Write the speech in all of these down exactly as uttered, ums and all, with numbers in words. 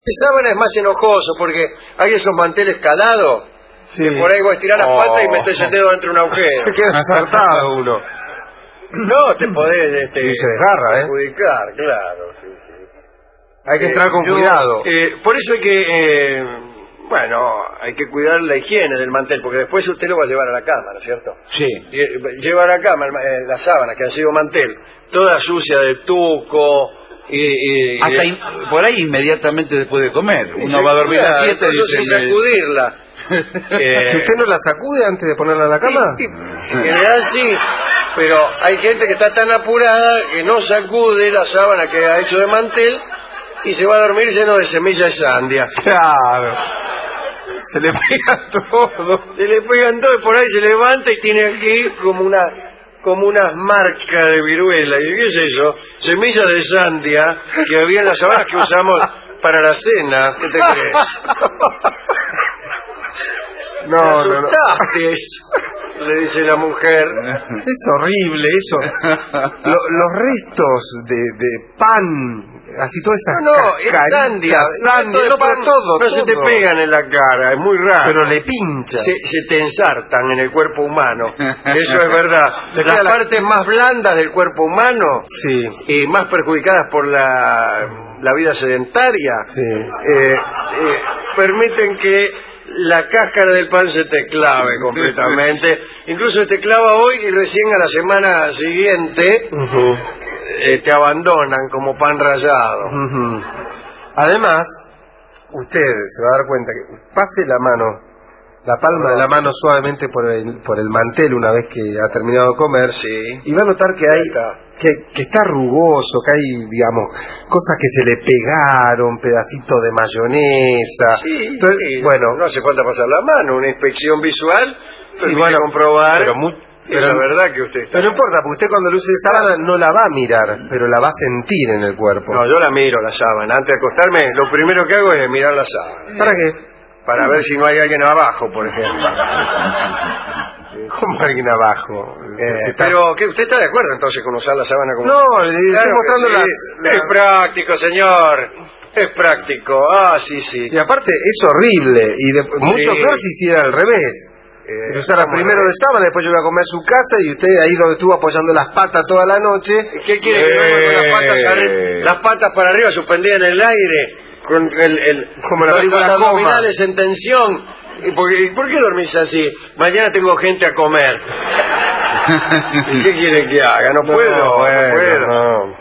El sábana es más enojoso porque hay esos manteles calados. Sí. Que por ahí vos estirás las Oh. patas y metés el dedo dentro de un agujero. Queda ensartado uno. No, te podés este, Sí, se desgarra, ¿eh? perjudicar, claro. Sí, sí. Hay que entrar con yo, cuidado. Eh, por eso hay que, eh, bueno, hay que cuidar la higiene del mantel, porque después usted lo va a llevar a la cama, ¿no es cierto? Sí. Lle- Lleva a la cama el ma- eh, la sábana que ha sido mantel, toda sucia de tuco. Y, y, Hasta y- in- por ahí inmediatamente después de comer. y Uno se- va a dormir a claro, las siete y entonces dice... sin me- sacudirla. Eh, Si usted no la sacude antes de ponerla en la cama. y- y- en realidad sí, pero hay gente que está tan apurada que no sacude la sábana que ha hecho de mantel y se va a dormir lleno de semillas de sandia. Claro. Se le pega todo. Se le pegan todo y por ahí se levanta y tiene aquí como una como unas marcas de viruela. ¿Y qué es eso? Semillas de sandia que había en las sábanas que usamos para la cena. ¿Qué te crees? No, Te no, no. asustaste, le dice la mujer. Es horrible eso. Lo- los restos de, de pan, así toda esa No, no, es cascarita, sandia. sandia, El no, pan pero todo, no se te todo. pegan en la cara, es muy raro. Pero le pincha. se, se te ensartan en el cuerpo humano. Eso es verdad. Le Las queda la- partes más blandas del cuerpo humano Sí, y más perjudicadas por la, la vida sedentaria, sí. eh, eh, permiten que la cáscara del pan se te clave completamente. Incluso se te clava hoy y recién a la semana siguiente Ujú, eh, te abandonan como pan rallado. ujú. Además, usted se va a dar cuenta que pase la mano, la palma de la mano suavemente por el, por el mantel una vez que ha terminado de comer, Sí. y va a notar que hay Está. que, que está rugoso, que hay, digamos, cosas que se le pegaron, pedacitos de mayonesa. Sí, Entonces, sí, bueno, no hace falta pasar la mano, una inspección visual sí, permite bueno, comprobar pero, mu- que es pero- la verdad que usted está. pero no importa, porque usted cuando luce sábana no la va a mirar, pero la va a sentir en el cuerpo. No, yo la miro la sábana. Antes de acostarme, lo primero que hago es mirar la sábana. ¿Para qué? Para ver si no hay alguien abajo, por ejemplo. ¿Cómo alguien abajo? Eh, Se está- pero, ¿qué, ¿usted está de acuerdo entonces con usar la sábana como... No, le estoy Claro que mostrando sí. las, las- Es práctico, señor. Es práctico. Ah, sí, sí. Y aparte es horrible, y de- mucho peor si hiciera al revés. Eh, Si usara ¿cómo primero es? de sábana, después yo iba a comer a su casa y usted ahí donde estuvo apoyando las patas toda la noche. ¿Qué quiere que duerma con las patas, Eh. arri- las patas para arriba suspendidas en el aire? Con el, el, Como la los- película los Coma. abdominales en tensión. ¿Y por, qué- y por qué dormís así? Mañana tengo gente a comer. ¿Y qué quiere que haga? No, puedo, no bueno, puedo. No.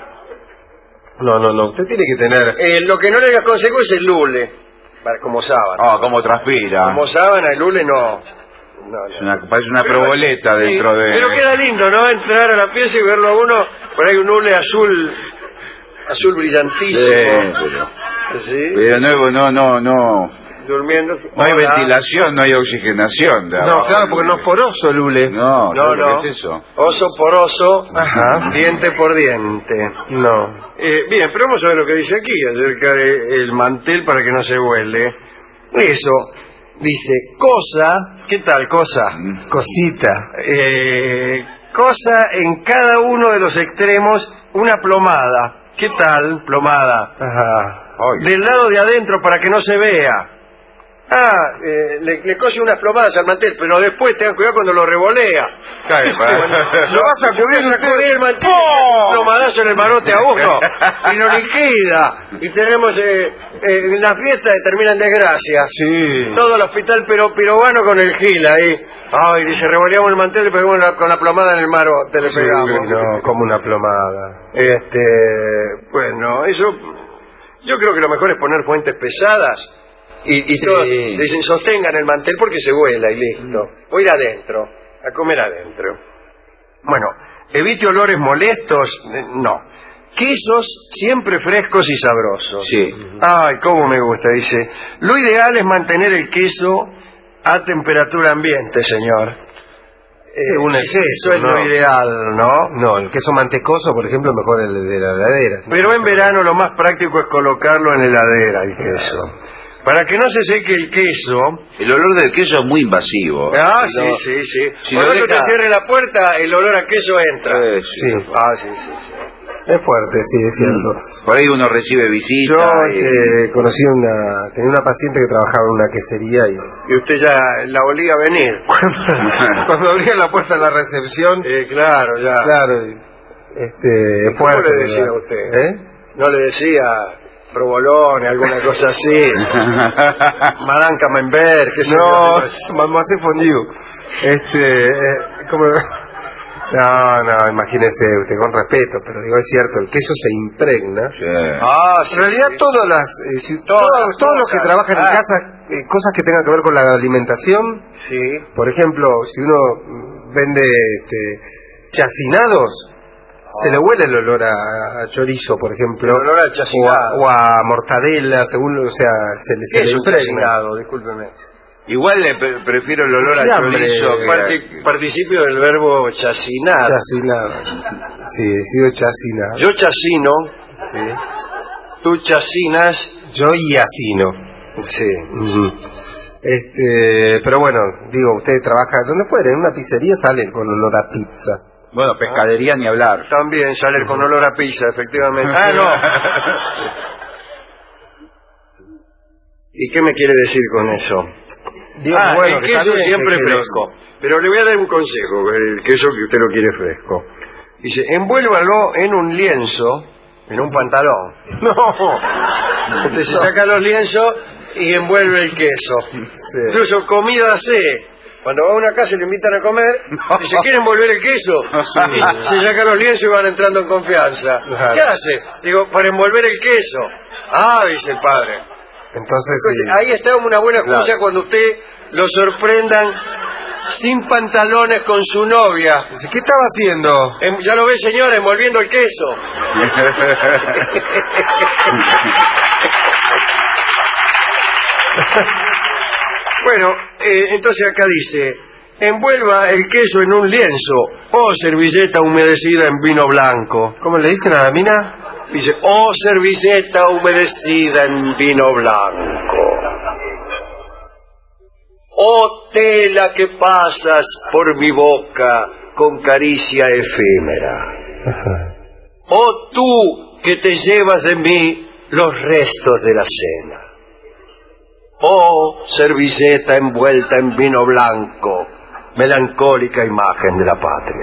no, no, no, usted tiene que tener... Eh, lo que no le aconsejo es el lule, para- como sábana. Ah, cómo transpira. Como sábana, el lule no. No, Es no. una- parece una Pero- proboleta sí, dentro de... Pero queda lindo, ¿no? Entrar a la pieza y verlo a uno, por ahí un hule azul, azul Sí, brillantísimo. pero, ¿Sí? pero no, no, no, no. Durmiendo. No hay Hola. ventilación, no hay oxigenación. de No, abajo claro, del porque no es hule. poroso el hule. No, No, ¿sabes no. lo que es eso? Oso por oso, Ajá. diente por diente. No. Eh, bien, pero vamos a ver lo que dice aquí acerca del mantel para que no se huele. Eso, dice, cosa, ¿qué tal cosa? Cosita. Eh, cosa en cada uno de los extremos, una plomada. ¿Qué tal, plomada? Ajá. Oiga. Del lado de adentro para que no se vea. Ah, eh, le, le cose unas plomadas al mantel, pero después tengan cuidado cuando lo revolea. Claro, Lo vas a sacudir, sacudir el mantel, un plomadazo en el marote a uno y lo liquida. Y tenemos eh, eh, en la fiesta que termina en desgracia. Sí. Todo el hospital pero pirobano con el gil ahí. Ay, dice, revoleamos el mantel y pegamos la- con la plomada en el marote, le Sí, pegamos. no, como una plomada. Este, bueno, eso, yo creo que lo mejor es poner fuentes pesadas y, y Sí. todos dicen sostengan el mantel porque se vuela y listo. O ir adentro, a comer adentro. Bueno, evite olores molestos, eh, no. Quesos siempre frescos y sabrosos. Sí. Ay, cómo me gusta, dice. Lo ideal es mantener el queso a temperatura ambiente, señor. Según el Eso queso, es ¿no? lo ideal, ¿no? No, el queso mantecoso, por ejemplo, mejor el de la heladera. Pero en verano lo más práctico es colocarlo en la heladera, el queso. Para que no se seque el queso. El olor del queso es muy invasivo. Ah, Si sí, no- sí, sí. si Por lo lo que deja- usted cierre la puerta, el olor a queso entra. Eh, sí. Sí. Ah, sí, sí, sí. Es fuerte, sí, es cierto. Por ahí uno recibe visitas. Yo y... este, conocí una, tenía una paciente que trabajaba en una quesería y Y usted ya la olía venir. cuando abría la puerta de la recepción, Eh, claro, ya. claro, este, es ¿Cómo fuerte. le decía ¿verdad? a usted? ¿Eh? No le decía provolone, alguna cosa así. Madame Camembert, qué sé No, yo. Mademoiselle Fondue. Este, eh, como... No, no, imagínese usted, con respeto, pero digo, es cierto, el queso se impregna. Sí. Ah, sí, En realidad sí. todas las, eh, si- Todas todos, las todos los que cosas. trabajan en Ah. casa, eh, cosas que tengan que ver con la alimentación, Sí. por ejemplo, si uno mm, vende este, chacinados, se le huele el olor a, a chorizo, por ejemplo, El olor a chacinado. o a, o a mortadela, según, o sea, se le, se ¿Qué le es un impregna. chacinado? Discúlpeme. Igual le pre- prefiero el olor a Fiambre. chorizo que... Parti- participio del verbo chacinar. Chacinado. Sí, he sido chacinado. Yo chacino, Sí. tú chacinas. Yo y asino. Sí. Ujú. Este, pero bueno, digo, usted trabaja donde fuera, en una pizzería sale con olor a pizza. Bueno, pescadería ni hablar. También sale con olor a pizza, efectivamente. Ah, no. ¿Y qué me quiere decir con eso? Digo, ah, bueno, el que está queso bien, siempre que- que fresco. Pero le voy a dar un consejo, el queso que usted lo quiere fresco. Dice, envuélvalo en un lienzo, en un pantalón. No. Usted se saca los lienzos y envuelve el queso. Sí. Incluso comida hace. Cuando va a una casa y le invitan a comer, dice, ¿quieren envolver el queso? Sí. Se saca los lienzos y van entrando en confianza. Claro. ¿Qué hace? Digo, para envolver el queso. Ah, dice el padre. Entonces, Entonces, sí. ahí está una buena excusa Claro. cuando usted lo sorprendan sin pantalones con su novia. Dice, ¿qué estaba haciendo? Em, ya lo ve, señora, envolviendo el queso. Bueno, eh, entonces acá dice, envuelva el queso en un lienzo o servilleta humedecida en vino blanco. ¿Cómo le dicen a la mina? Dice, o servilleta humedecida en vino blanco. Oh tela que pasas por mi boca con caricia efímera. Oh tú que te llevas de mí los restos de la cena. Oh servilleta envuelta en vino blanco, melancólica imagen de la patria.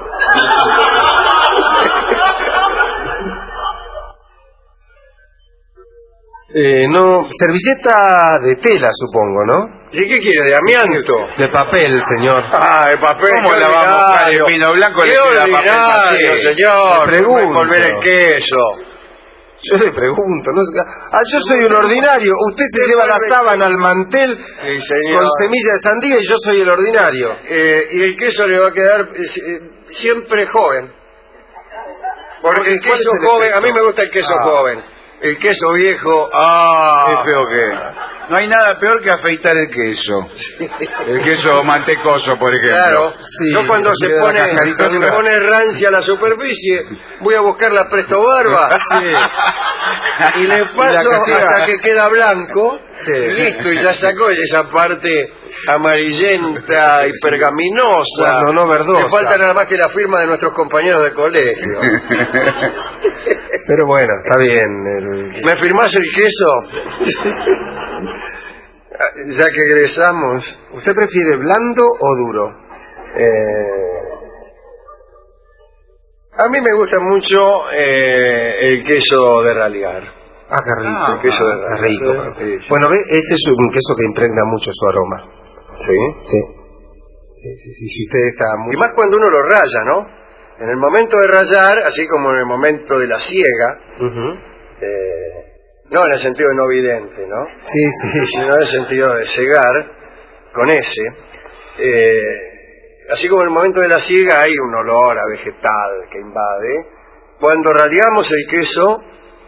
Eh, no, servilleta de tela, supongo, ¿no? ¿Y qué quiere? ¿De amianto? De papel, señor. Ah, el papel. ¿Cómo qué la va a mojar ordinario. en vino blanco? Qué Le queda papel ordinario, maché. señor. Le pregunto. Envolver el queso. Yo le pregunto, no sé- ah, yo soy un ordinario. Usted se lleva la sábana al mantel Sí, señor. con semilla de sandía y yo soy el ordinario. Eh, y el queso le va a quedar eh, eh, siempre joven. Porque el ¿Cuál es queso el joven, a efecto? mí me gusta el queso Ah. joven. El queso viejo, ah. Es feo que... No hay nada peor que afeitar el queso. El queso mantecoso, por ejemplo. Claro, Sí, yo cuando se queda pone, la cascarita cuando dura. me pone rancia la superficie, voy a buscar la Presto Barba y le paso La castiga. hasta que queda blanco, Sí. y listo, y ya sacó esa parte amarillenta y pergaminosa. Cuando no verdosa. Le falta nada más que la firma de nuestros compañeros de colegio. Pero bueno, está bien. el- ¿Me firmás el queso? Ya que egresamos. ¿Usted prefiere blando o duro? Eh, a mí me gusta mucho eh, el queso de ralliar. Ah, qué rico. Ah, el queso de Está ralliar. rico. Sí, sí. Bueno, ve, ese es un queso que impregna mucho su aroma. Sí. Sí. Sí, sí, sí. Si usted está muy... Y más cuando uno lo raya, ¿no? En el momento de rayar, así como en el momento de la siega, Ujú. eh, no en el sentido de no vidente, ¿no? Sí, sí. Sino en el sentido de cegar, con ese, eh, así como en el momento de la siega hay un olor a vegetal que invade, cuando radiamos el queso,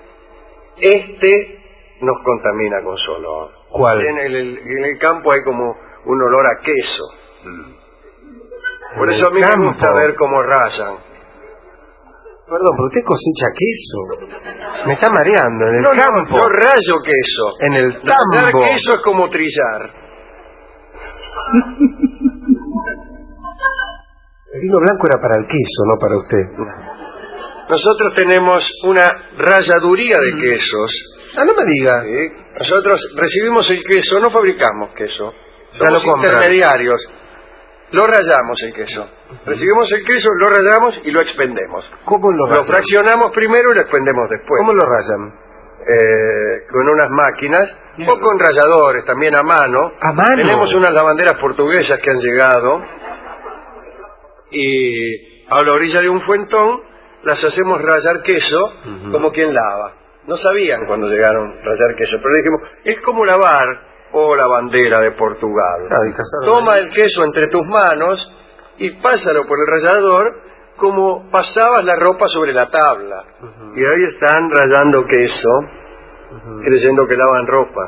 este nos contamina con su olor. ¿Cuál? En el, en el campo hay como un olor a queso. Por En eso a el mí me campo. gusta ver cómo rayan. Perdón, pero usted cosecha queso. Me está mareando. En el No, no, campo. yo rayo queso. En el Rayar tambo. queso es como trillar. El vino blanco era para el queso, no para usted. nosotros tenemos una ralladuría de quesos. Ah, no me diga. ¿Sí? Nosotros recibimos el queso, no fabricamos queso. Ya Somos lo compran. intermediarios. Lo rallamos el queso. Recibimos el queso, lo rallamos y lo expendemos. ¿Cómo lo Lo rayan? fraccionamos primero y lo expendemos después. ¿Cómo lo rayan? Eh, con unas máquinas o con ralladores también a mano. ¿A mano? Tenemos unas lavanderas portuguesas que han llegado y a la orilla de un fuentón las hacemos rallar queso uh-huh. como quien lava. No sabían cuando llegaron a rallar queso, pero dijimos, es como lavar o la bandera de Portugal. Ah, toma el queso entre tus manos y pásalo por el rallador como pasabas la ropa sobre la tabla. Uh-huh. Y ahí están rallando queso, uh-huh. creyendo que lavan ropa.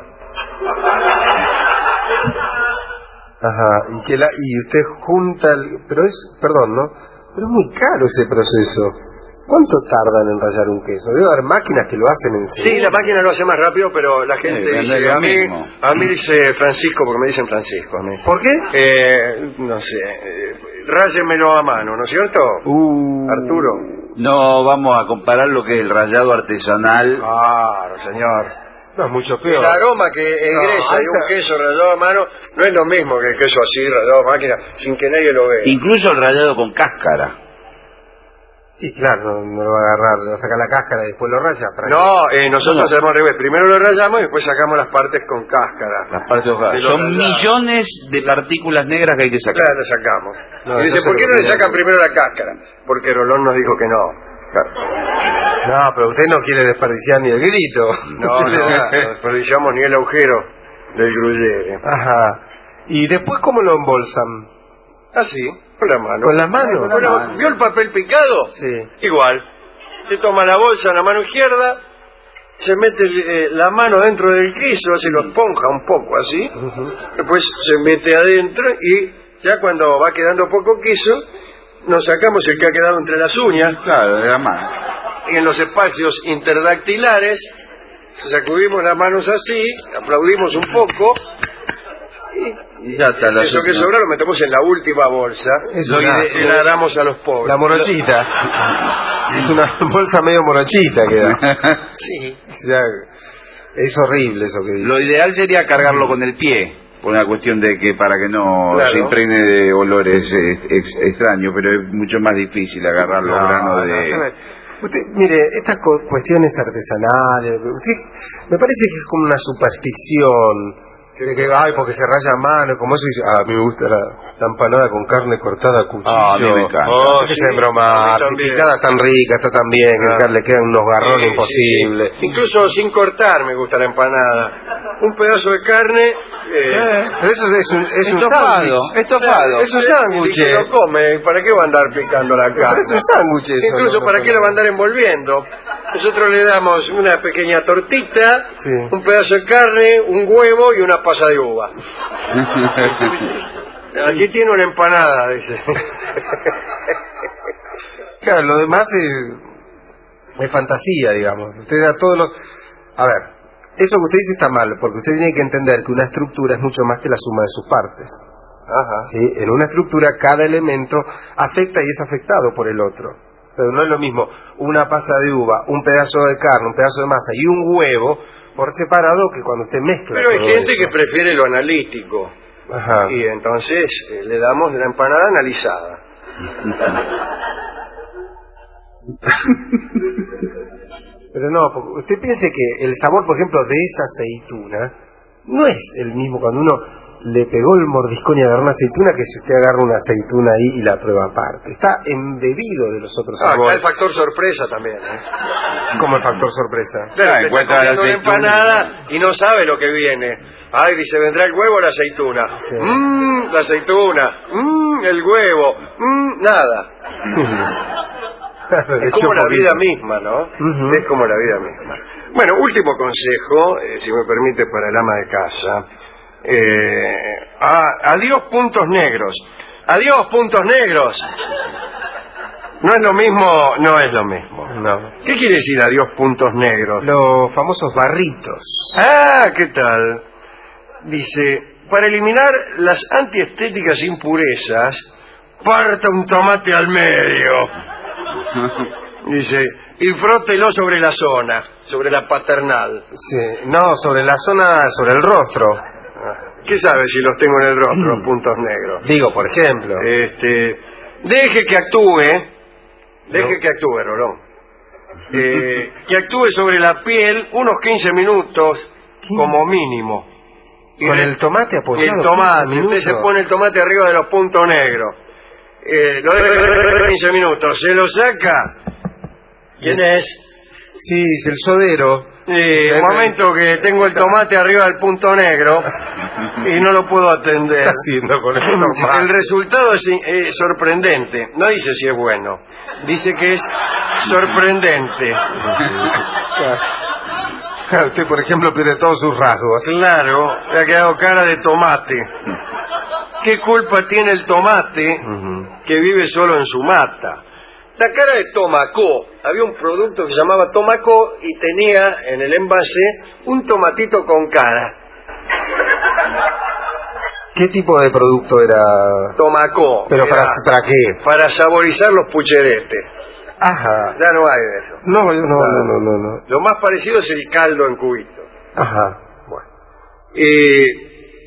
Ajá, y, que la, y usted junta, el, pero es, perdón, ¿no? Pero es muy caro ese proceso. ¿Cuánto tardan en rallar un queso? Debe haber máquinas que lo hacen en serio. Sí, la máquina lo hace más rápido, pero la gente sí, dice, a mí, a mí dice Francisco, porque me dicen Francisco a mí. ¿Por qué? Eh, no sé, eh, rállemelo a mano, ¿no es cierto? Uh, Arturo. No, vamos a comparar lo que es el rallado artesanal. Claro, señor. No, es mucho peor. El aroma que egresa no, de un queso rallado a mano no es lo mismo que el queso así, rallado a máquina, sin que nadie lo vea. Incluso el rallado con cáscara. Sí, claro, no, no lo va a agarrar, le va a sacar la cáscara y después lo raya. ¿Para no, eh, nosotros no, no. hacemos al revés. Primero lo rallamos y después sacamos las partes con cáscara. Las partes de Son rallado. Millones de partículas negras que hay que sacar. Claro, las sacamos. No, y dice, ¿por qué no le sacan primero la cáscara? Porque Rolón nos dijo que no. Claro. No, pero usted no quiere desperdiciar ni el grito. No, no, no desperdiciamos ni el agujero del gruyere. Ajá. ¿Y después cómo lo embolsan? Así, con la mano. ¿Con la mano? ¿Con la mano? ¿Vio el papel picado? Sí. Igual. Se toma la bolsa en la mano izquierda, se mete eh, la mano dentro del queso, se lo esponja un poco así, uh-huh. después se mete adentro y ya cuando va quedando poco queso, nos sacamos el que ha quedado entre las uñas. Claro, de la mano. Y en los espacios interdactilares, sacudimos las manos así, aplaudimos un poco y ya está. La eso que sobra lo metemos en la última bolsa lo y la damos a los pobres. La morochita. Es una bolsa medio morochita queda. Sí. O sea, es horrible eso que dice. Lo ideal sería cargarlo con el pie, por una cuestión de que para que no claro. se impregne de olores eh, ex, extraños, pero es mucho más difícil agarrar los no, granos no, de... no. Usted, mire, estas cu cuestiones artesanales, usted, me parece que es como una superstición. De que, ay, porque se raya a mano, como eso dice, ah, a mí me gusta la, la empanada con carne cortada a cuchillo. Ah, a mí me encanta. Oh, sí, se broma, si picada tan rica, está tan bien, ah. que le quedan unos garrones sí, imposibles. Sí, sí. Incluso sin cortar me gusta la empanada. Un pedazo de carne... Eh, eh, pero eso es un, es estofado, un estofado. Es un sándwich. Si lo come, ¿para qué va a andar picando la carne? Pero es un sándwich eso. Incluso, no, ¿para no, qué no. la va a andar envolviendo? Nosotros le damos una pequeña tortita, sí. un pedazo de carne, un huevo y una pasa de uva. Aquí tiene una empanada, dice. Claro, lo demás es, es fantasía, digamos. Usted da todos los... A ver, eso que usted dice está mal, porque usted tiene que entender que una estructura es mucho más que la suma de sus partes. Ajá. ¿Sí? En una estructura cada elemento afecta y es afectado por el otro. Pero no es lo mismo una pasa de uva, un pedazo de carne, un pedazo de masa y un huevo por separado que cuando usted mezcla. Pero hay todo gente eso. que prefiere lo analítico. Ajá. Y entonces eh, le damos la empanada analizada. Pero no, porque usted piense que el sabor, por ejemplo, de esa aceituna no es el mismo cuando uno le pegó el mordiscón y agarró una aceituna que si usted agarra una aceituna ahí y la prueba aparte. Está embebido de los otros Ah, sabores. acá el factor sorpresa también. ¿eh? Como el factor sorpresa. Claro, Ah, te encuentra está la comiendo una aceituna. empanada y no sabe lo que viene. Ay, dice, ¿vendrá el huevo o la aceituna? Sí. Mmm, la aceituna. Mmm, el huevo. Mmm, nada. Es como la vida misma, ¿no? Uh-huh. Es como la vida misma. Bueno, último consejo, eh, si me permite, para el ama de casa. Eh, a, adiós puntos negros. Adiós puntos negros. No es lo mismo, no es lo mismo. No. ¿Qué quiere decir adiós puntos negros? Los famosos barritos. Ah, ¿qué tal? Dice, para eliminar las antiestéticas impurezas, parta un tomate al medio. Dice, y frótelo sobre la zona, sobre la paternal. Sí. No, sobre la zona, sobre el rostro. ¿Qué sabe si los tengo en el rostro, los puntos negros? Digo, por ejemplo. Este, deje que actúe, deje No. que actúe, Rolón. Eh, que actúe sobre la piel unos quince minutos como mínimo. Y Con re- el tomate apoyado. El tomate, quince usted se minutos. pone el tomate arriba de los puntos negros. Eh, lo deja quince minutos, se lo saca. ¿Quién es? Sí, es el sodero. Eh, un momento que tengo el tomate arriba del punto negro y no lo puedo atender. ¿Qué está haciendo con el El tomate? resultado es eh, sorprendente. No dice si es bueno, dice que es sorprendente. Usted, por ejemplo, pierde todos sus rasgos. Claro, le ha quedado cara de tomate. ¿Qué culpa tiene el tomate que vive solo en su mata? La cara de Tomacó. Había un producto que se llamaba Tomacó y tenía en el envase un tomatito con cara. ¿Qué tipo de producto era? Tomacó. ¿Pero Era para, para qué? para saborizar los pucheretes. Ajá. Ya no hay de eso. No, yo no, no, no, no, no. Lo más parecido es el caldo en cubito. Ajá. Bueno. Eh,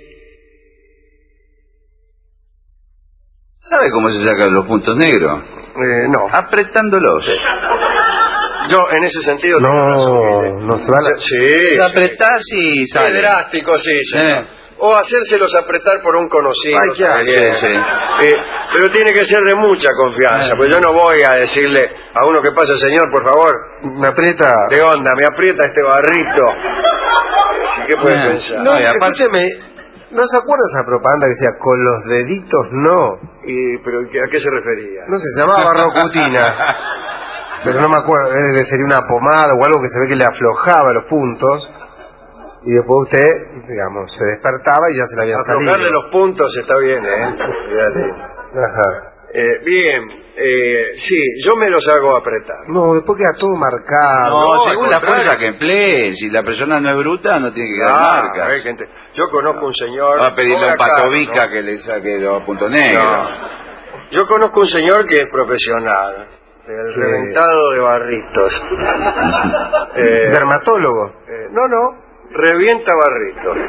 ¿Sabe cómo se sacan los puntos negros? eh, no. Apretándolos. Yo en ese sentido tengo razón, No, Guille. no se va la... Sí. Lo apretás y Qué sale. drástico, sí, señor. Eh. O hacérselos apretar por un conocido. Ay, qué también. asco, sí, sí. Eh, pero tiene que ser de mucha confianza, Eh. pues yo no voy a decirle a uno que pasa, señor, por favor, Me aprieta... ¿de onda? Me aprieta este barrito. ¿Qué puede Eh. pensar? No, y aparte- escúcheme, ¿no se acuerda esa propaganda que decía con los deditos no? Y, ¿pero a qué se refería? No sé, se llamaba Barrocutina. Pero no me acuerdo, eh, sería una pomada o algo que se ve que le aflojaba los puntos. Y después usted, digamos, se despertaba y ya se le habían salido. Aflojarle los puntos está bien, ¿eh? Fíjate. Ajá. Eh, bien, eh, sí, yo me los hago apretar. No, después queda todo marcado. No, no, según al la contrario. fuerza que emplee. Si la persona no es bruta, no tiene que quedar Ah, marca. hay gente. Yo conozco un señor. Va a pedirle a un pobre acá, patovica ¿no? que le saque los puntos negros. No. Yo conozco un señor que es profesional, el Sí. reventado de barritos. eh, Dermatólogo. eh, no, no, revienta barritos.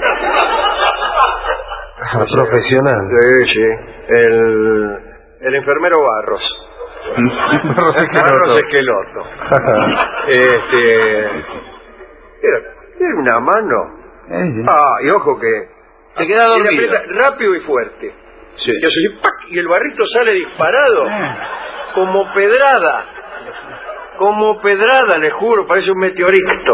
Ah, profesional. Sí, sí. El, el enfermero Barros. Barros Esqueloto. Barros Esqueloto. Este, era, era una mano. Eh, Ah, y ojo que... Te queda y le dormido. aprieta rápido y fuerte. Sí. Y, así, ¡pac! Y el barrito sale disparado. Eh. Como pedrada. Como pedrada, le juro, parece un meteorito.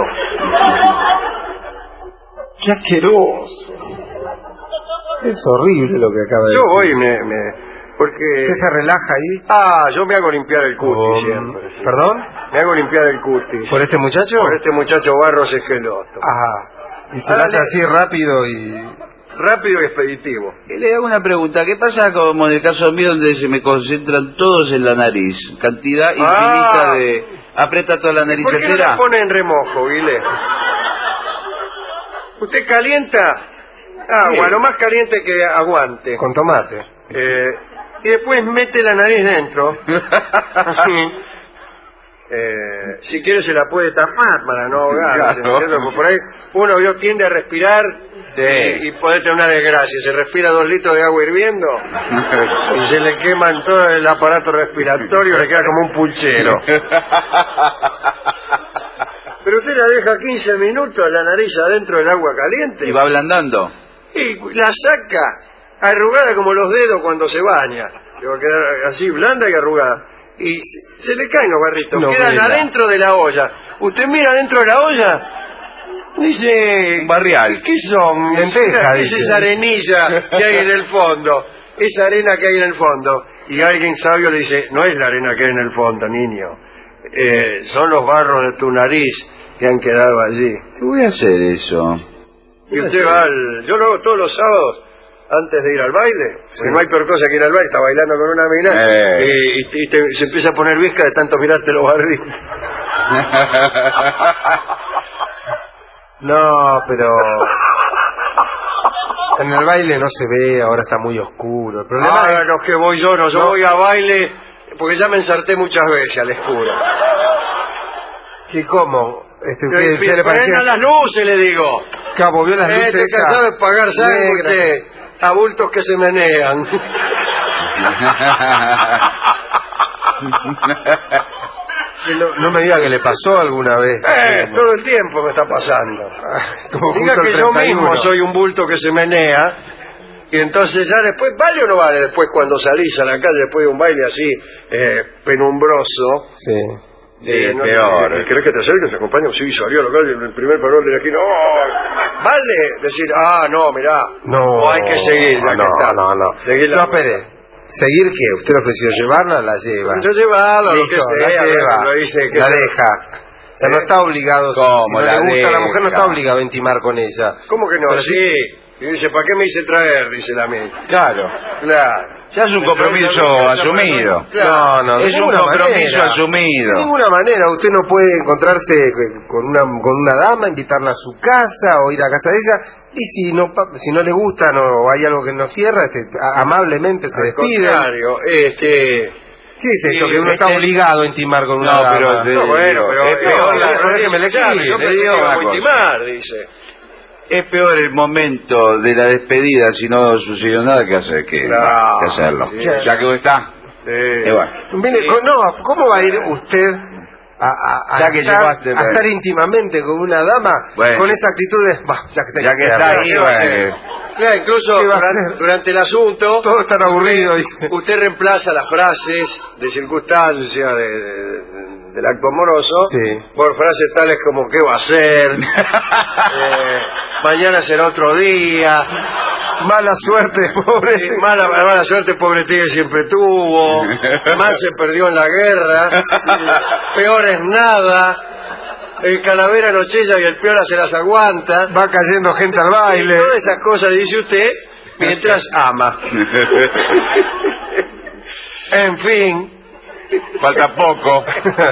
¡Qué asqueroso! Es horrible lo que acaba de Yo decir. voy y me... me porque... ¿Usted se relaja ahí? Ah, yo me hago limpiar el cutis Con- siempre. sí. ¿Perdón? Me hago limpiar el cutis. ¿Por este muchacho? Por este muchacho Barros Esqueloto. Ajá. Y se Ah, lo hace le- así rápido y... Rápido y expeditivo. Y le hago una pregunta. ¿Qué pasa como en el caso mío donde se me concentran todos en la nariz? Cantidad infinita Ah. de... ¿Aprieta toda la nariz ¿Por qué no entera? la pone en remojo, Guile? ¿Usted calienta? Agua, Sí. lo más caliente que aguante. con tomate. Eh, y después mete la nariz dentro. Así. Eh, si quiere se la puede tapar para no ahogarse. Claro. ¿entiendes? Porque por ahí uno yo tiende a respirar Sí. y, y puede tener una desgracia. Se respira dos litros de agua hirviendo y se le queman todo el aparato respiratorio, le queda como un puchero. Pero usted la deja quince minutos la nariz adentro del agua caliente Y va ablandando. y la saca arrugada como los dedos cuando se baña. Le va a quedar así blanda y arrugada. Y se, se le caen los barritos, No, quedan vela. adentro de la olla. Usted mira adentro de la olla, dice... Un barrial. ¿Qué son? Lenteja, ¿Qué es dice. esa arenilla que hay en el fondo? Esa arena que hay en el fondo. Y alguien sabio le dice, no es la arena que hay en el fondo, niño. Eh, son los barros de tu nariz que han quedado allí. ¿Qué voy a hacer eso? Y usted va al... Yo lo hago todos los sábados antes de ir al baile. Si no hay peor cosa que ir al baile, está bailando con una mina Eh. y, y te- se empieza a poner visca de tanto mirarte los barritos. No, pero... En el baile no se ve, ahora está muy oscuro. El problema Ah, es... los que voy yo, no, yo No. voy a baile porque ya me ensarté muchas veces al escuro. ¿Qué cómo? Este, usted, Eh, usted le Prendan parecía... las luces, le digo. Cabo, vio las Eh, luces Estoy esas cansado de pagar sangre, negras. usted. Adultos que se menean. Que no, no me diga que le pasó alguna vez. Eh, todo el tiempo me está pasando. Como Diga justo el que yo treinta y uno. mismo soy un bulto que se menea. Y entonces ya después, ¿vale o no vale después cuando salís a la calle después de un baile así eh, penumbroso? Sí. Eh, no, peor. eh, ¿Querés que te acerques, te acompaño? Sí, salió a la calle en el primer parol de la esquina. ¡Oh! ¿Vale? Decir, ah, no, mirá. No. O hay que seguir, ya no, que está. no, no. Seguir la No, espere. ¿Seguir qué? ¿Usted le ofreció llevarla? La lleva. Yo llevarla, lo Listo, que la sea. lleva. Lo hice, que la sea. deja. O sea, no está obligado. Si- ¿Cómo si no la le gusta a la mujer, no deja? está obligado a intimar con ella. ¿Cómo que no? Pero sí. Y dice, ¿para qué me hice traer? Dice la mía. Claro. Claro. Ya es un compromiso asumido. Claro. No, no, de Es un ninguna compromiso manera. asumido. De ninguna manera. Usted no puede encontrarse con una, con una dama, invitarla a su casa o ir a casa de ella. Y si no pa- si no le gusta no hay algo que no cierra, este, a- amablemente se Al despide. contrario, este... ¿Qué es esto? Sí, que uno está este- obligado a intimar con una No, dama. pero de- No, bueno, pero... es peor no, la- no, déjeme le escuchar, explique, yo le pensé digo que una íbamos a cosa. intimar, dice. Es peor el momento de la despedida si no sucedió nada que hacer que, Claro, que hacerlo. sí. Ya que está. Eh, Y bueno. Mire, Sí. co- no, ¿cómo va a ir usted a, a- a Ya que estar, llevaste, a bueno. estar íntimamente con una dama Bueno. con esa actitud de, "Bah, ya que, tengo Ya que hacerlo"? está ahí, ¿qué va a hacer? bueno. Claro, incluso ¿Qué va a durante, hacer? durante el asunto, Todo es tan aburrido, dice. usted reemplaza las frases de circunstancia de, de- del acto amoroso Sí. por frases tales como ¿qué va a hacer? Eh, mañana será otro día. Mala suerte, pobre. Eh, mala, mala suerte, pobre tigre siempre tuvo. Más se perdió en la guerra. Peor es nada. El calavera no chilla y el piola se las aguanta. Va cayendo gente al baile. Todas esas cosas dice usted mientras ama. En fin. Falta poco.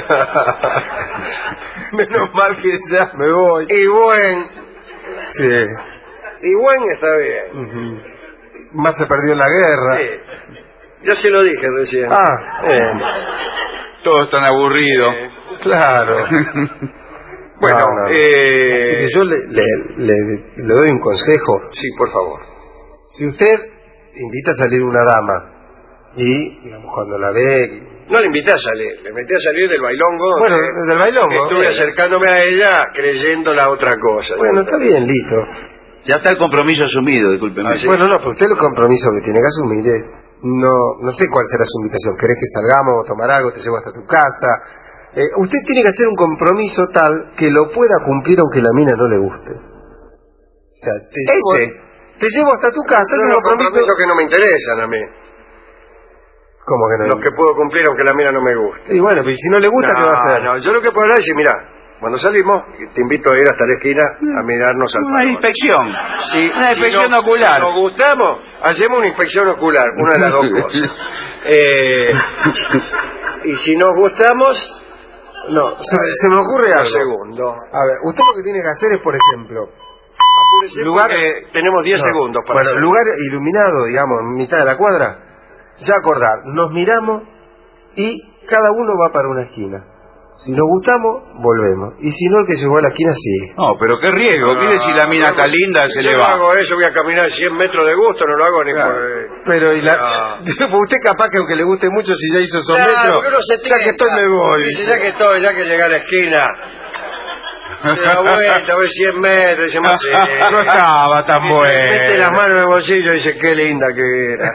Menos mal que ya me voy. Y buen. Sí. Y buen está bien. Ujú. Más se perdió en la guerra. Sí. Ya se lo dije recién. Ah, bien. Todo es tan aburrido. Claro. Bueno, No, no. eh, Así que yo le, le- le- le doy un consejo. sí, por favor. Si usted invita a salir una dama y, digamos, cuando la ve... No le invité a salir, le metí a salir del bailongo. Bueno, eh, desde el bailongo. Estuve Bien. acercándome a ella creyendo la otra cosa. Bueno, está bien, listo. Ya está el compromiso asumido, discúlpeme. Ah, sí. Bueno, no, pero usted el compromiso que tiene que asumir es... No, no sé cuál será su invitación. ¿Querés que salgamos a tomar algo? ¿Te llevo hasta tu casa? Eh, usted tiene que hacer un compromiso tal que lo pueda cumplir aunque la mina no le guste. O sea, te llevo, Ese. te llevo hasta tu casa, es Son un los compromiso... compromisos que no me interesan a mí. ¿Cómo que no? Los que puedo cumplir aunque la mía no me guste. Y bueno, pero si no le gusta, ¿qué va a hacer? No, yo lo que puedo hablar es decir, mira, cuando salimos, te invito a ir hasta la esquina a mirarnos al Una farol. inspección. Si, Una si inspección no- ocular. Si nos gustamos, hacemos una inspección ocular, una de las dos cosas. Eh, y si nos gustamos, No, se, se me ocurre lo algo. segundo. A ver, usted lo que tiene que hacer es, por ejemplo, Apúrese lugar... porque tenemos diez No, segundos para Bueno, hacerlo. lugar iluminado, digamos, en mitad de la cuadra, ya acordar, nos miramos y cada uno va para una esquina. Si nos gustamos, volvemos. Y si no, el que llegó a la esquina sigue. No, pero qué riesgo. Mire si la mina está linda, se yo le no va. hago eso, voy a caminar cien metros de gusto, no lo hago ni Claro. por... eh, Pero, y la... No. usted capaz que aunque le guste mucho, si ya hizo esos Claro, metros, porque uno se ya que estoy tienta. me voy. Dice, ya que estoy, ya que llegué a la esquina. Se da vuelta, voy cien metros, dice, más, eh, No estaba tan Mete las bueno. manos en el bolsillo y dice, qué linda que era.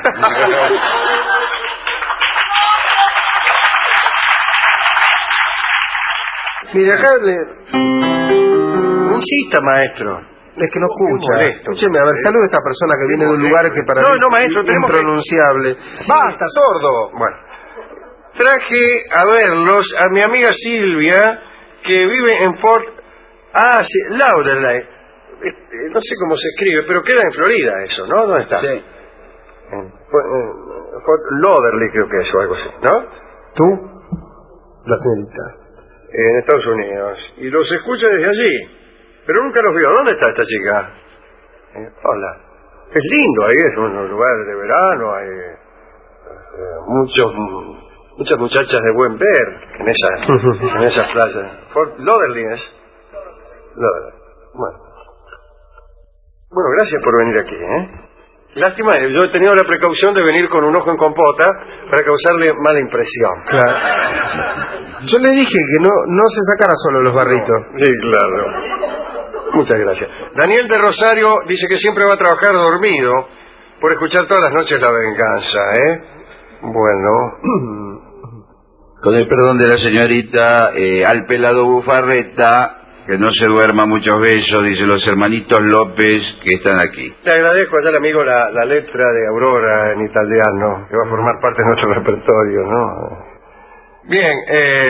Mire, acá le... Insista, maestro. Es que no escucha. molesto. Escúcheme, a ver, saludo a esta persona que viene de un lugar que para No, mí no, es maestro, tenemos que- impronunciable. ¡Basta, sordo! Bueno, traje a verlos a mi amiga Silvia, que vive en Fort... Ah, sí, Lauderdale. Este, no sé cómo se escribe, pero queda en Florida eso, ¿no? ¿Dónde está? Sí. En Fort, en Fort Lauderdale creo que es o algo así, ¿no? ¿Tú? La señorita. En Estados Unidos. Y los escucha desde allí. Pero nunca los vio. ¿Dónde está esta chica? Eh, hola. Es lindo ahí, es un lugar de verano, hay eh, muchos mm, muchas muchachas de buen ver en esa, en esa playa. Fort Lauderdale es. Lauderdale. Bueno. Bueno, gracias por venir aquí, ¿eh? Lástima, yo he tenido la precaución de venir con un ojo en compota para causarle mala impresión. Claro. Yo le dije que no, no se sacara solo los barritos. No, sí, claro. Muchas gracias. Daniel de Rosario dice que siempre va a trabajar dormido por escuchar todas las noches La Venganza, ¿eh? Bueno. Con el perdón de la señorita, eh, al pelado Bufarreta, que no se duerma, muchos besos, dice los hermanitos López que están aquí. Le agradezco allá al amigo la, la letra de Aurora en italiano, que va a formar parte de nuestro repertorio, ¿no? Bien, eh,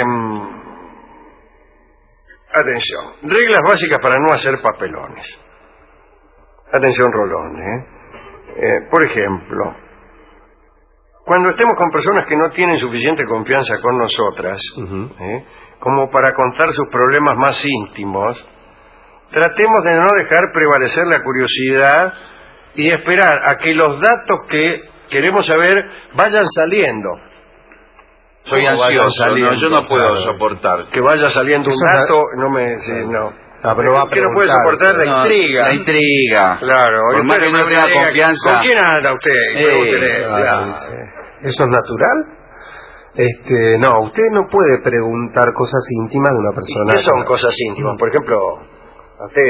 atención, reglas básicas para no hacer papelones. Atención, Rolón, ¿eh? Eh, por ejemplo, cuando estemos con personas que no tienen suficiente confianza con nosotras, uh-huh. ¿eh? como para contar sus problemas más íntimos, tratemos de no dejar prevalecer la curiosidad y esperar a que los datos que queremos saber vayan saliendo. Soy ansioso, no, yo no puedo claro. soportar. Que vaya saliendo un dato, no me... Sí, no. Ah, pero va a que no puede soportar la no, intriga. La intriga. Claro. Por más que no tenga confianza. ¿Con quién anda usted? Eh, claro, ¿eso es natural? Este, no, usted no puede preguntar cosas íntimas de una persona. ¿Qué son cosas íntimas? Por ejemplo, a usted...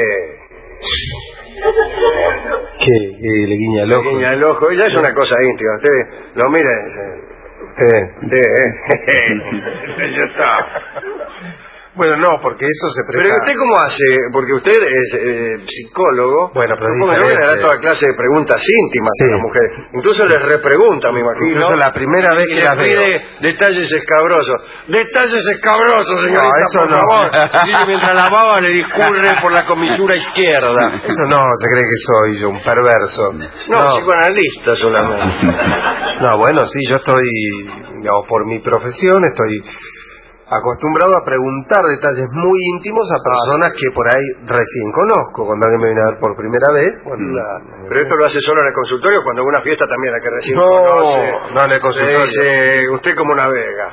¿Qué? ¿Que le guiña el ojo? Le guiña el ojo, ya es una cosa íntima. Usted lo mira y dice... Eh. Eh. Ya está. Bueno, no, porque eso se presta... Pero usted cómo hace, porque usted es eh, psicólogo, bueno, pero supongo que le hará toda clase de preguntas íntimas sí. a las mujeres. Incluso les repregunta, me imagino. Incluso la primera vez que las veo. pide detalles escabrosos. Detalles escabrosos, señorita, no, eso por no. favor. Y mientras la baba le discurre por la comisura izquierda. Eso no, se cree que soy yo, un perverso. No, no. psicoanalista solamente. No, bueno, sí, yo estoy, digamos, por mi profesión, estoy... acostumbrado a preguntar detalles muy íntimos a personas que por ahí recién conozco. Cuando alguien me viene a ver por primera vez, bueno, la, pero esto lo hace solo en el consultorio, cuando en una fiesta también a que recién no, conoce. No, en el consultorio. Le dice, ¿usted cómo navega?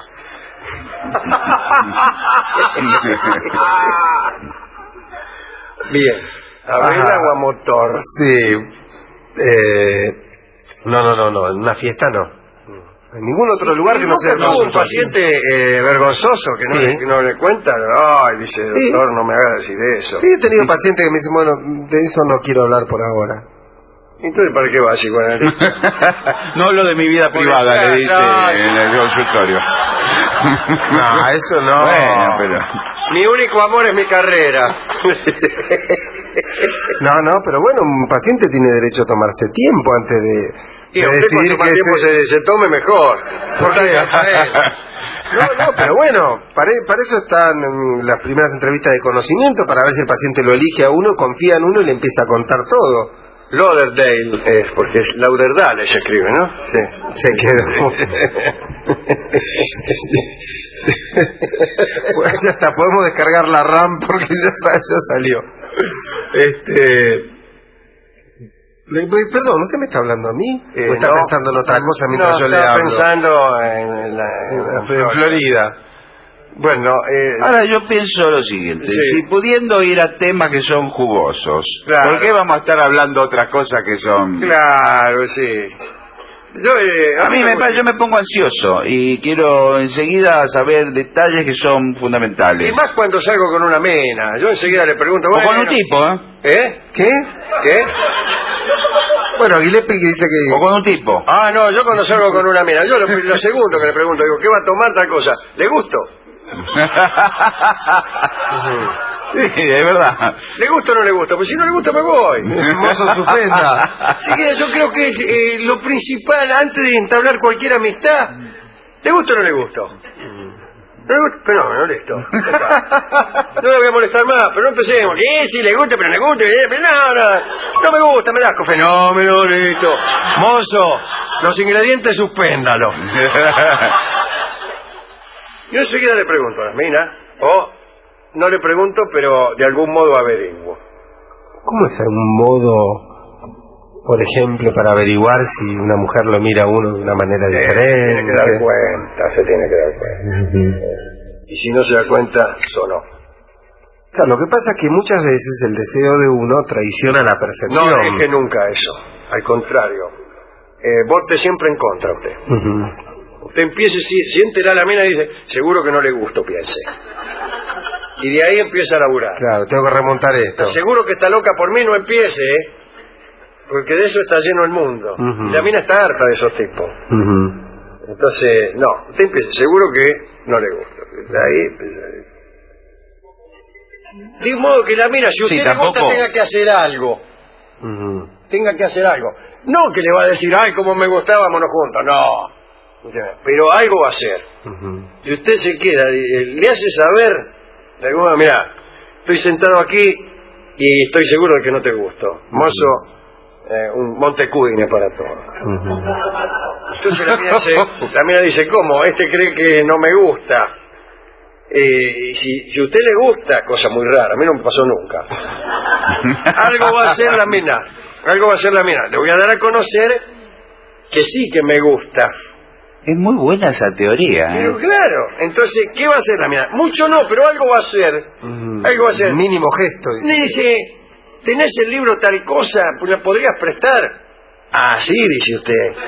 Bien. ¿Navega o a motor? Sí. Eh, no, no, no, no, en una fiesta no. En ningún otro lugar que no sea... ¿No un paciente eh, vergonzoso que no, sí. le, que no le cuenta? Ay, dice, doctor, sí. no me haga decir eso. Sí, he tenido pacientes que me dicen, bueno, de eso no quiero hablar por ahora. Entonces, ¿para qué vas, psicoanalista? No lo de mi vida privada, le dice no, en el consultorio. No, eso no. Bueno, pero... Mi único amor es mi carrera. No, no, pero bueno, un paciente tiene derecho a tomarse tiempo antes de... Y a usted cuanto más tiempo se, se tome mejor. ¿Por qué? No, no, pero bueno, para, para eso están las primeras entrevistas de conocimiento, para ver si el paciente lo elige a uno, confía en uno y le empieza a contar todo. Lauderdale es, porque es Lauderdale se escribe, ¿no? Sí. Se quedó. Pues ya está, podemos descargar la RAM porque ya, ya salió. Este... Perdón, ¿usted me está hablando a mí? Eh, ¿O está no, pensando en otra cosa mientras no, yo le hablo? pensando en, la, en, en, en Florida. Bueno, eh, ahora yo pienso lo siguiente, sí. si pudiendo ir a temas que son jugosos, claro. ¿por qué vamos a estar hablando otras cosas que son...? Claro, sí. Yo, eh, a, a mí me, me yo me pongo ansioso y quiero enseguida saber detalles que son fundamentales. Y más cuando salgo con una mena, yo enseguida le pregunto... O bueno, con un tipo, ¿eh? ¿Eh? ¿Qué? ¿Qué? Bueno, Aguilepi que dice que... O con un tipo. Ah, no, yo cuando salgo con una mena, yo lo, lo segundo que le pregunto, digo, ¿qué va a tomar tal cosa? ¿Le gusto? Sí, es verdad. ¿Le gusta o no le gusta? Pues si no le gusta me voy. Hermoso suspenda. Así que yo creo que eh, lo principal antes de entablar cualquier amistad, ¿le gusta o no le gusta? ¿No le gusta? Fenómeno, listo. No le voy a molestar más, pero no empecemos. ¿Qué? Sí, le gusta, pero no le gusta. Pero no, no, no me gusta, me da asco. Fenómeno, listo. Mozo, los ingredientes suspéndalo. Yo enseguida le pregunto a la mina, o no le pregunto, pero de algún modo averiguo. ¿Cómo es algún modo Por ejemplo, para averiguar si una mujer lo mira a uno de una manera Eh, diferente. Tiene que dar cuenta, se tiene que dar cuenta. Uh-huh. Y si no se da cuenta, sonó. Claro, lo que pasa es que muchas veces el deseo de uno traiciona la percepción. No deje nunca eso, al contrario. Eh, vote siempre en contra usted. Uh-huh. Usted empiece, si, siente la mina y dice, seguro que no le gusto, piense. Y de ahí empieza a laburar. Claro, tengo que remontar esto. Seguro que está loca por mí, no empiece, ¿eh? Porque de eso está lleno el mundo. Uh-huh. Y la mina está harta de esos tipos. Uh-huh. Entonces, no, usted empiece, seguro que no le gusta. De ahí... Pues, de modo que la mina, si usted Sí, le tampoco... gusta, tenga que hacer algo. Uh-huh. Tenga que hacer algo. No que le va a decir, ay, como me gustaba, vámonos juntos. No. Pero algo va a hacer. Uh-huh. Y usted se queda, le hace saber, de alguna manera, mira, estoy sentado aquí y estoy seguro de que no te gusto. Mozo, eh, un Montecudine para todo. Uh-huh. Entonces la mina, se, la mina dice, ¿cómo? Este cree que no me gusta. Eh, si, si a usted le gusta, cosa muy rara, a mí no me pasó nunca. Algo va a hacer la mina, algo va a hacer la mina. Le voy a dar a conocer que sí que me gusta. Es muy buena esa teoría, ¿eh? Pero claro, entonces, ¿qué va a hacer la mina? Mucho no, pero algo va a hacer. Uh-huh. Algo va a hacer. Un mínimo gesto. Le dice, ¿tenés el libro tal cosa? ¿La podrías prestar? Ah, sí, dice usted.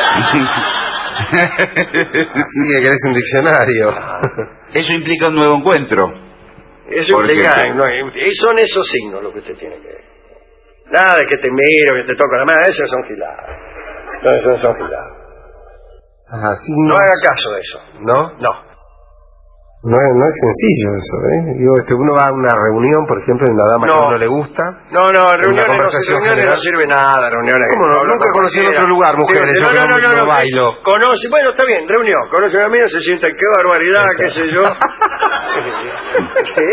Sí, que querés un diccionario. Eso implica un nuevo encuentro. Eso implica, no, son esos signos lo que usted tiene que ver. Nada de que te miro, que te toco la mano, esos son giladas. No, esos son giladas. Ajá, sí, No no, haga caso de eso. ¿no? No. No es, no es sencillo eso, ¿eh? Digo, este, uno va a una reunión, por ejemplo, en la dama No. que a uno le gusta. No, no, En reuniones, una no, conversación reuniones no general. sirve nada, reuniones. ¿Cómo no? habla Nunca con conocí en cualquiera. otro lugar mujeres, Sí, yo no, que no, no- no, no, no no, bailo. Conoce, bueno, está bien, reunión, conoce a un amigo, se sienta, qué barbaridad, qué sé yo. ¿Qué?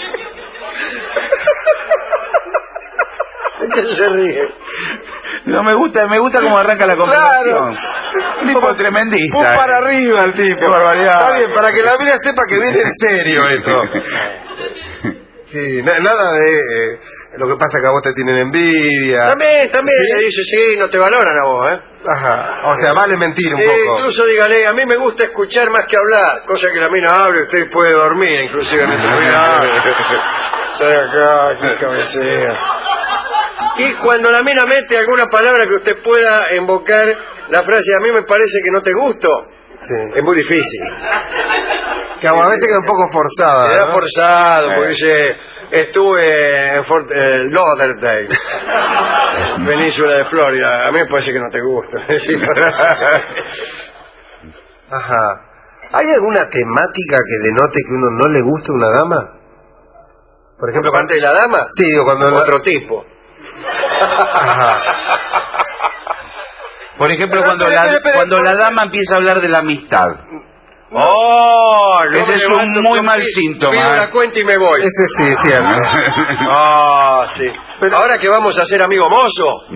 ¿De qué se ríe? No me gusta, me gusta cómo arranca la conversación. Un tipo tremendista. Un para arriba el tipo. Qué barbaridad. Está bien, para que la mina sepa que viene en serio esto. Sí, na- nada de eh, lo que pasa que a vos te tienen envidia. También, también, ¿Sí? le dice, sí, no te valoran a vos, ¿eh? Ajá. O sea, vale mentir un Eh, poco. incluso dígale, a mí me gusta escuchar más que hablar, cosa que la mina hable, usted puede dormir, inclusive mientras la mina hable. Estoy acá, qué cabecea. Y cuando la mina mete alguna palabra que usted pueda invocar la frase, a mí me parece que no te gusto, Sí. es muy difícil. Que a veces queda un poco forzada. Queda ¿no? forzado, porque Eh. dice, estuve en Fort eh, Lauderdale, península de Florida, a mí me parece que no te gusta. Ajá. ¿Hay alguna temática que denote que uno no le gusta a una dama? Por ejemplo, ¿Aparte de la dama? Sí, digo, cuando la- Otro tipo. Ajá. Por ejemplo, Pero, cuando pero, la, pero, pero, cuando la pero- dama empieza a hablar de la amistad. ¡Oh! yo Ese me es un levanto muy con mal mi- síntoma, Pido ¿eh? la cuenta y me voy. Ese sí, es cierto. Ah, sí. Pero ahora que vamos a ser amigo mozo,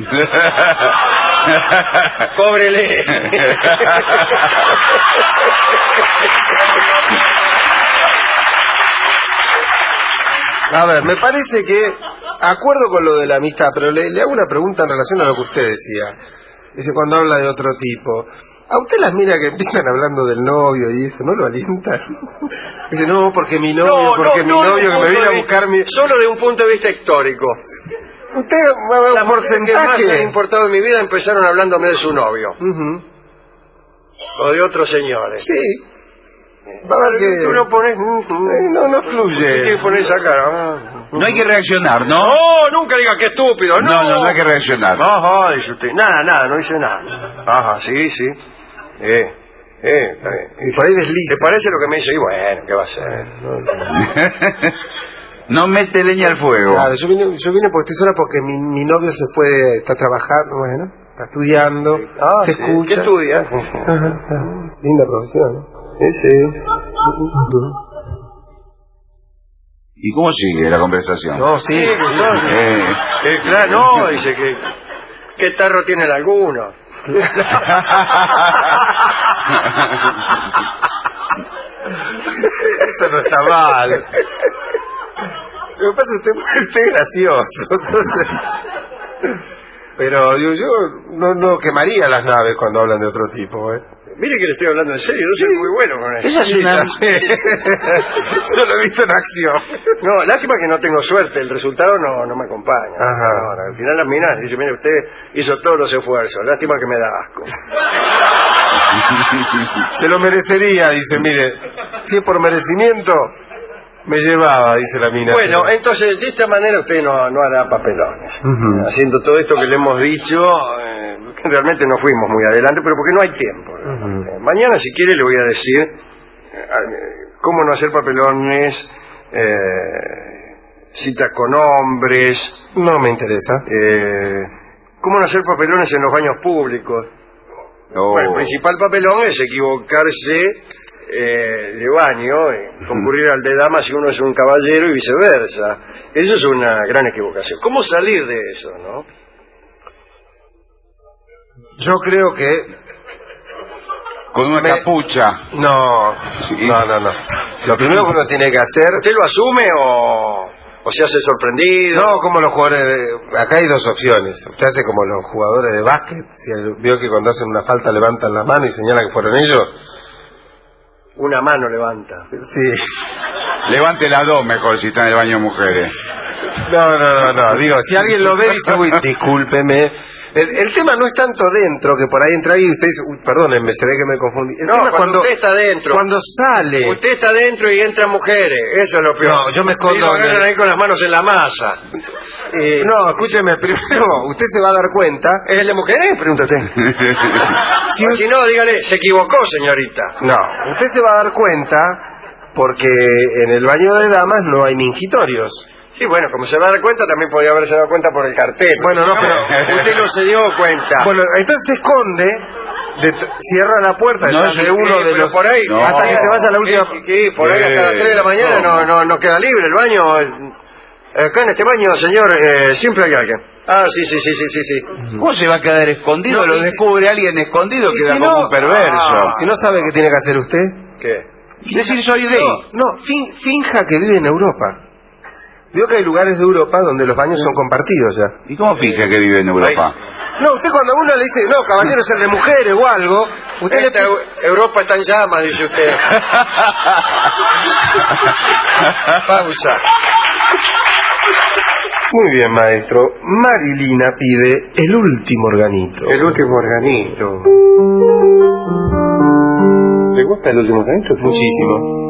cóbrele. A ver, me parece que, acuerdo con lo de la amistad, pero le, le hago una pregunta en relación a lo que usted decía. Dice, cuando habla de otro tipo, ¿a usted las mira que empiezan hablando del novio y eso, no lo alientan? Dice, no, porque mi novio, porque mi no, de novio un que me punto viene de a buscar mi... vista- Solo de un punto de vista histórico. Usted va a ver Las un mujeres que más han porcentaje. importado en mi vida empezaron hablándome de su novio. Ujú. O de otros señores. Sí. Va a ver que... Tú no pones... Eh, no, no fluye. ¿Qué pones esa cara? Ah. No hay que reaccionar, ¿no? No, nunca diga que estúpido, no. No, no, no hay que reaccionar. Ajá, dice usted. Nada, nada, no dice nada. Ajá, sí, sí. Eh, eh, está bien. Y por ahí desliza. ¿Te parece lo que me dice? Y bueno, ¿qué va a ser? No mete leña al fuego. Claro, yo vine, yo vine porque estoy sola porque mi, mi novio se fue, está trabajando, bueno, está estudiando, Ah, te sí. escucha. ¿Qué estudia? Ajá, ajá. Linda profesión, ¿no? Sí, sí. ¿Y cómo sigue la conversación? No, sí. Sí, claro. Eh, Eh, claro, no, dice que... ¿Qué tarro tiene el alguno? Eso no está mal. Lo que pasa es que usted, usted es gracioso. Entonces... Pero digo, yo no, no quemaría las naves cuando hablan de otro tipo, ¿eh? Mire que le estoy hablando en serio, yo soy muy bueno con eso. Esa es una... Yo lo he visto en acción. No, lástima que no tengo suerte, el resultado no, no me acompaña. Ajá. Ahora, al final las minas dicen, mire, usted hizo todos los esfuerzos, lástima que me da asco. Se lo merecería, dice, mire, si es por merecimiento, me llevaba, dice la mina. Bueno, pero... entonces de esta manera usted no, no hará papelones. Uh-huh. Haciendo todo esto que le hemos dicho, eh, realmente no fuimos muy adelante, pero porque no hay tiempo. Uh-huh. Eh, mañana, si quiere, le voy a decir eh, cómo no hacer papelones, eh, citas con hombres. No me interesa. Eh, cómo no hacer papelones en los baños públicos. Oh. Bueno, el principal papelón es equivocarse eh, de baño, eh, concurrir al de damas si uno es un caballero y viceversa. Eso es una gran equivocación. ¿Cómo salir de eso, no? Yo creo que... Con una Me... capucha. No, Sí. no, no, no. Lo primero que uno tiene que hacer... ¿Usted lo asume o, o se hace sorprendido? No, como los jugadores de... Acá hay dos opciones. Usted hace como los jugadores de básquet. Si el- vio que cuando hacen una falta levantan la mano y señalan que fueron ellos. Una mano levanta. Sí. Levante las dos mejor si está en el baño de mujeres. No, no, no, no. Digo, si alguien lo ve y dice, uy, discúlpeme. El, el tema no es tanto dentro, que por ahí entra ahí y usted dice, uy, perdónenme, se ve que me confundí. El No, tema es cuando usted está dentro. Cuando sale. Usted está dentro y entran mujeres. Eso es lo peor. No, yo me escondo Y lo en agarran el- ahí con las manos en la masa. Eh, No, escúcheme, primero, usted se va a dar cuenta. ¿Es el de mujeres? Pregunta usted. Si, Si no, dígale, se equivocó, señorita. No, usted se va a dar cuenta porque en el baño de damas no hay mingitorios. Sí, bueno, como se va a dar cuenta, también podría haberse dado cuenta por el cartel. Bueno, no, pero... Usted no se dio cuenta. Bueno, entonces se esconde, de- cierra la puerta No, detrás sí, de uno Sí, de pero los... por ahí, No. hasta que se vaya a la última... Sí, sí, por ahí hasta las tres de la mañana no, no, no queda libre el baño. Acá en este baño, señor, eh, siempre hay alguien. Ah, sí, sí, sí, sí, sí, sí. ¿Cómo se va a quedar escondido? No, Lo y- descubre alguien escondido, Y queda si como no- un perverso. Ah, si no sabe qué tiene que hacer usted... ¿Qué? Decir soy gay. No, fin- finja que vive en Europa. Vio que hay lugares de Europa donde los baños son compartidos ya. ¿Y cómo finge que vive en Europa? No, usted cuando uno le dice, no, caballero, es el de mujeres o algo, usted le Esta Eu- Europa está en llamas, dice usted. Pausa. Muy bien, maestro. Marilina pide el último organito. El último organito. ¿Le gusta el último organito? Muchísimo.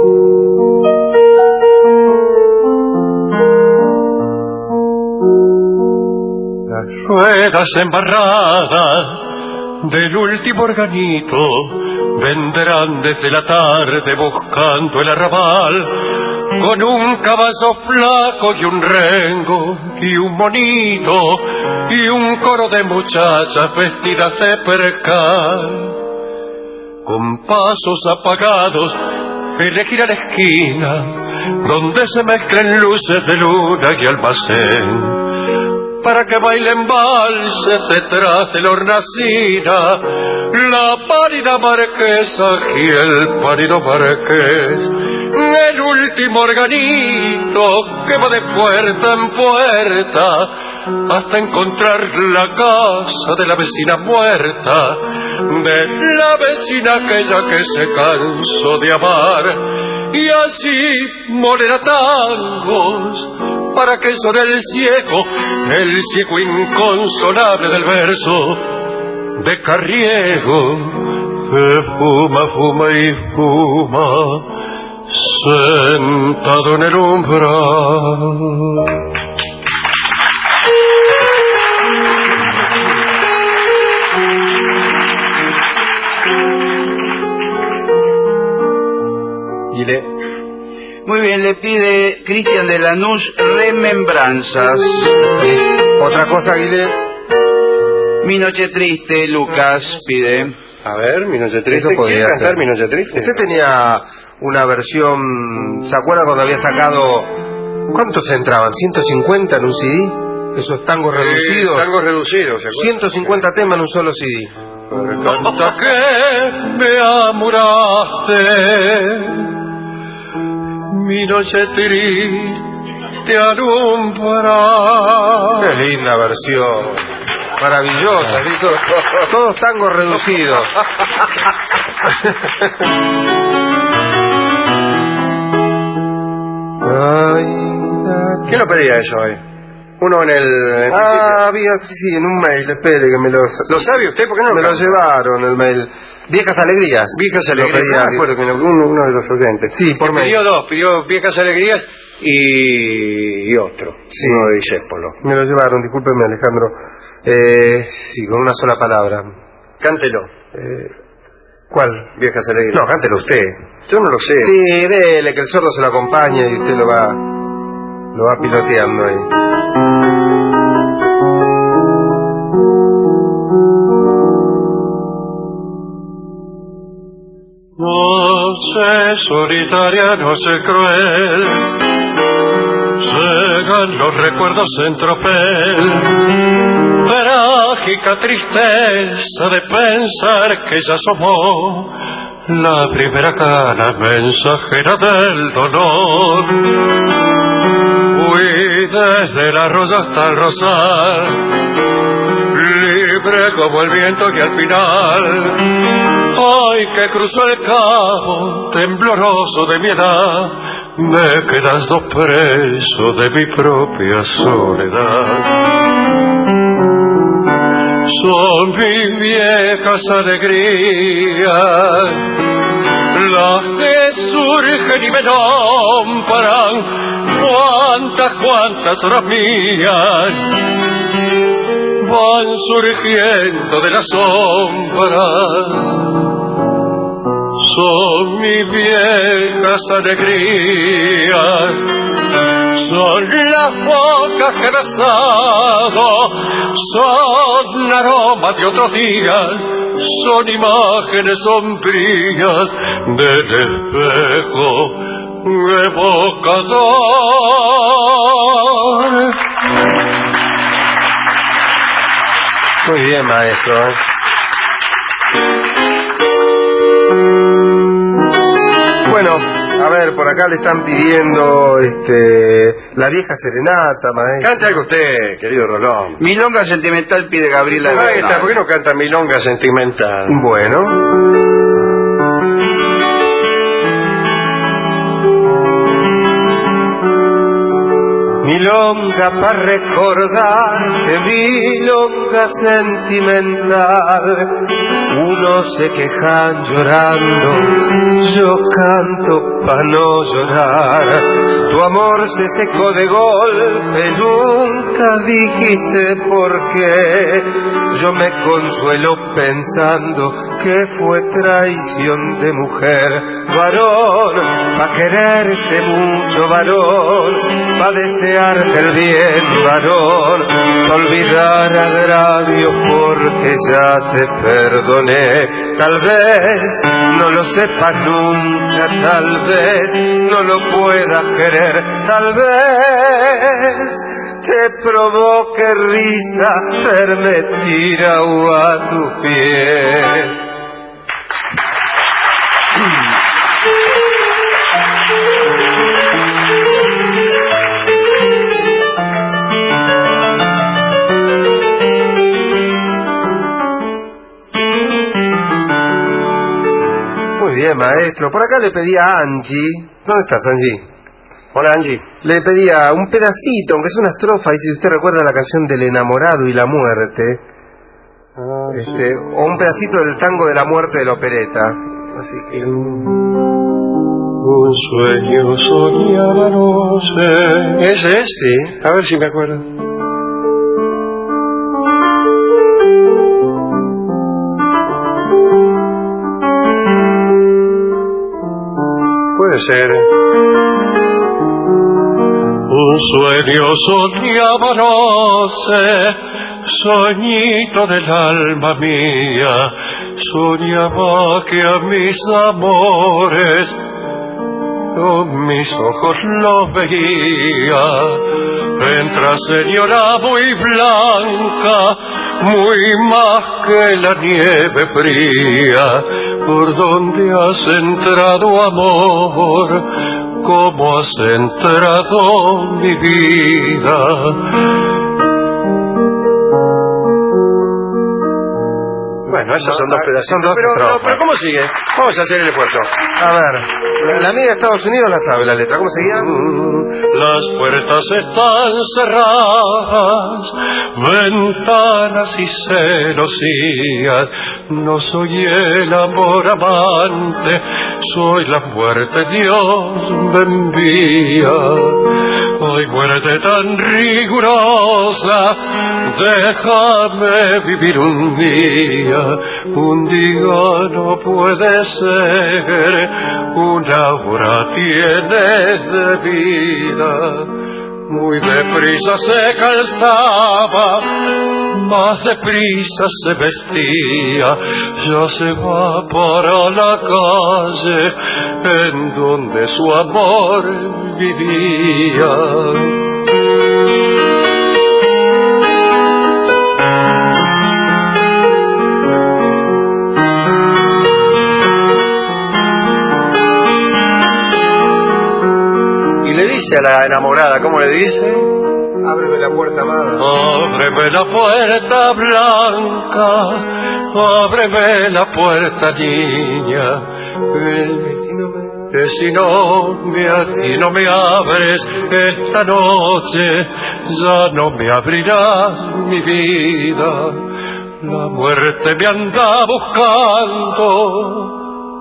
Las ruedas embarradas del último organito vendrán desde la tarde buscando el arrabal con un caballo flaco y un rengo y un monito y un coro de muchachas vestidas de percal. Con pasos apagados elegir a la esquina donde se mezclan luces de luna y almacén para que bailen valses detrás de la hornacina la pálida marquesa y el pálido marqués. El último organito que va de puerta en puerta hasta encontrar la casa de la vecina muerta, de la vecina aquella que se cansó de amar, y así molerá tangos para que son el ciego, el ciego inconsolable del verso de Carriego, que fuma, fuma y fuma sentado en el umbral. Y le... Muy bien, le pide Cristian de Lanús remembranzas. Otra cosa, Guilé. Mi noche triste, Lucas pide. A ver, mi noche triste. Eso podría ¿Quiere cantar ser. mi noche triste? Usted tenía una versión... ¿Se acuerda cuando había sacado... ¿Cuántos entraban? ¿ciento cincuenta en un C D? Esos tangos reducidos. Tango reducido, ¿se acuerda? ciento cincuenta temas en un solo C D. Hasta que me amuraste, mi noche triste alumbra. Qué linda versión. maravillosas, ¿sí? Todo- todos tangos reducidos. Ay, ay. ¿Quién lo pedía eso hoy? Uno en el... en el Ah, había, sí, sí, en un mail, espere que me lo... ¿Lo sabe usted? ¿Por qué no lo Me lo canta? llevaron el mail. Viejas Alegrías. Viejas Lo Alegrías. pedía- No me acuerdo que no- uno, uno de los oyentes. Sí, por Que mail. pidió dos, pidió Viejas Alegrías y, y otro, Sí. uno de Disépolo. Me lo llevaron, discúlpeme, Alejandro. Eh, sí, con una sola palabra. Cántelo, Eh, ¿Cuál? Viejas Alegrías. No, cántelo usted. Yo no lo sé. Sí, dele, que el sordo se lo acompañe y usted lo va, lo va piloteando ahí. Noche solitaria, noche cruel, llegan los recuerdos en tropel, trágica tristeza de pensar que ya asomó la primera cana mensajera del dolor. Fui desde el arroyo hasta el rosal, libre como el viento que al final, ay, que cruzó el cabo tembloroso de mi edad, me quedando preso de mi propia soledad. Son mis viejas alegrías las que surgen y me nombran, cuántas, cuántas horas mías van surgiendo de la sombra. Son mis viejas alegrías, son las bocas que he besado, son aromas de otros días, son imágenes sombrías del espejo evocador. Muy bien, maestro. ¿eh? Bueno, a ver, por acá le están pidiendo este, la vieja serenata, maestro. Cante algo usted, querido Rolón. Milonga sentimental pide Gabriela Ahí está, Bernal. ¿por qué no canta Milonga Sentimental? Bueno. Milonga para recordarte, milonga sentimental. Unos se quejan llorando, yo canto pa' no llorar. Tu amor se secó de golpe, nunca dijiste por qué. Yo me consuelo pensando que fue traición de mujer. Varón, pa' quererte mucho, varón, pa' desearte el bien, varón, pa' olvidar agravios porque ya te perdoné. Tal vez no lo sepas nunca, tal vez no lo puedas querer, tal vez te provoque risa verme tirado a tus pies. Muy bien, maestro. Por acá le pedía a Angie. ¿Dónde estás, Angie? Hola, Angie. Le pedía un pedacito, aunque es una estrofa, y si usted recuerda la canción del enamorado y la muerte, este, o un pedacito del tango de la muerte de la opereta. Así que... Un sueño soñaba, no sé. ¿Ese es? Sí. A ver si me acuerdo. Puede ser. Un sueño soñaba, no sé, soñito del alma mía, soñaba que a mis amores con mis ojos los veía. Entra señora muy blanca, muy más que la nieve fría, por donde has entrado, amor, cómo has entrado mi vida. Bueno, esos No, son dos ah, pedacitos. son dos pero, no, estrofas. pero ¿cómo sigue? Vamos a hacer el esfuerzo. A ver, la, la amiga de Estados Unidos la sabe la letra. ¿Cómo seguía? Las puertas están cerradas, ventanas y celosías. No soy el amor amante, soy la muerte, Dios me envía. Ay, muerte tan rigurosa, déjame vivir un día. Un día no puede ser, una hora tienes de vida. Muy deprisa se calzaba, más deprisa se vestía, ya se va para la calle en donde su amor vivía. Y le dice a la enamorada, ¿cómo le dice? Ábreme la puerta, amada. Ábreme la puerta blanca, ábreme la puerta niña, que si no me, que si no me, si no me abres esta noche, ya no me abrirás mi vida. La muerte me anda buscando,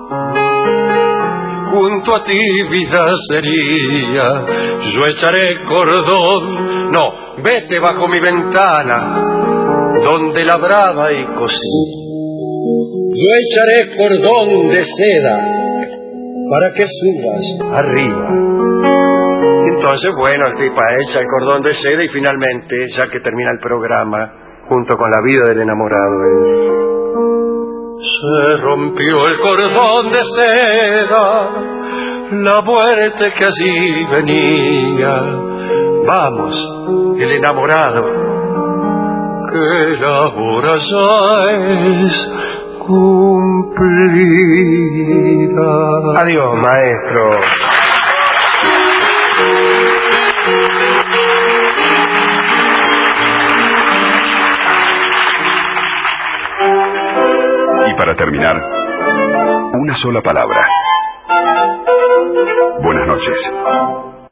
junto a ti vida sería, yo echaré cordón. No, vete bajo mi ventana, donde labraba y cosí. Yo echaré cordón de seda para que subas arriba. Y entonces, bueno, el pipa echa el cordón de seda y finalmente, ya que termina el programa, junto con la vida del enamorado, él... Se rompió el cordón de seda, la muerte que allí venía. Vamos, el enamorado, que la hora ya es cumplida. Adiós, maestro. Y para terminar, una sola palabra. Buenas noches.